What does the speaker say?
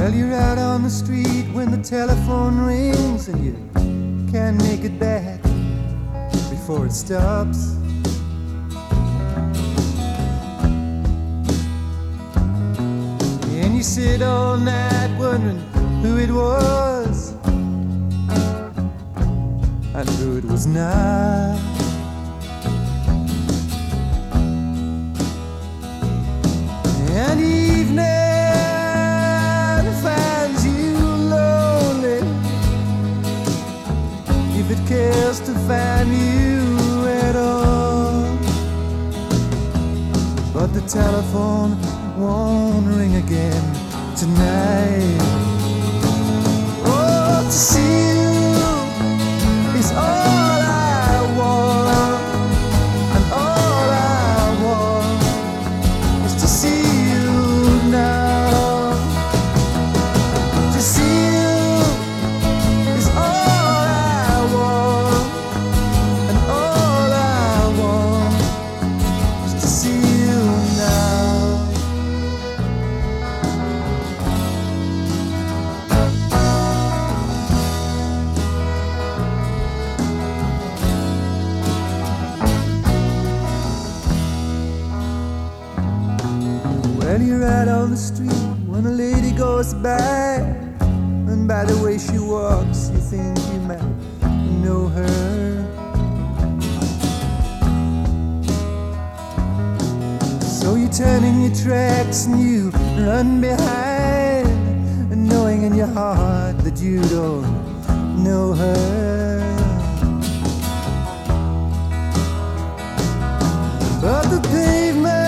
Well, you're out on the street when the telephone rings and you can't make it back before it stops. And you sit all night wondering who it was and who it was not. And evening finds you lonely, if it cares to find you at all. But the telephone won't ring again tonight. Oh, to see you is all I want, and all I want is to see you now. To see you is all I want, and all I want is to see you now. Well, you're out on the street when a lady goes by, and by the way she walks, you think you might know her. So you turn in your tracks and you run behind, knowing in your heart that you don't know her. But the pavement